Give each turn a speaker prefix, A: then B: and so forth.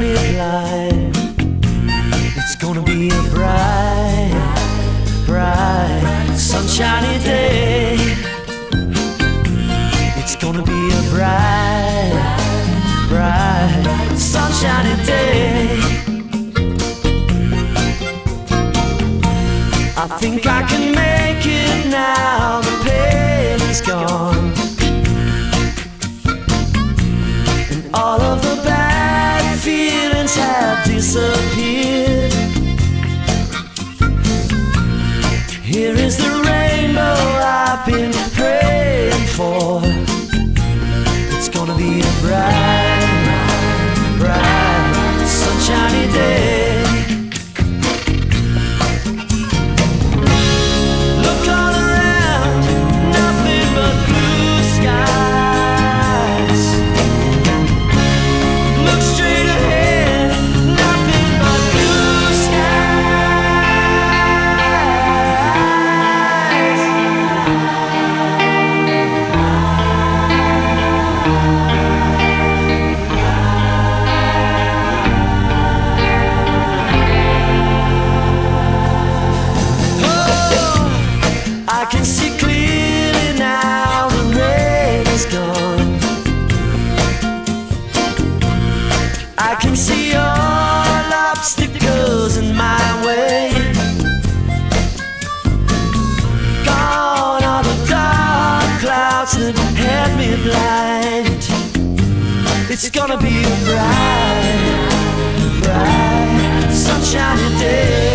A: me blind. It's gonna be a bright, bright, sunshiny day. It's gonna be a bright, bright, sunshiny day. I think I can make it now. The pain is gone, and all of the bad feelings have disappeared. Here is the rainbow I've been praying for. It's gonna be a bright, bright, sunshiny day. Look all around, nothing but blue skies. Look straight ahead, nothing but blue I can see clearly now, the rain is gone. I can see all obstacles in my way. Gone are the dark clouds that had me blind. It's gonna be a bright, bright, sunshiny day.